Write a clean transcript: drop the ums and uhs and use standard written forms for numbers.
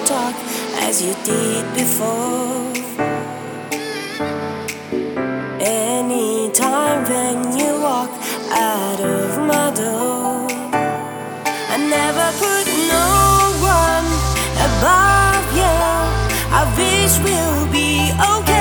talk as you did before. Anytime when you walk out of my door, I never put no one above you. I wish we'll be okay.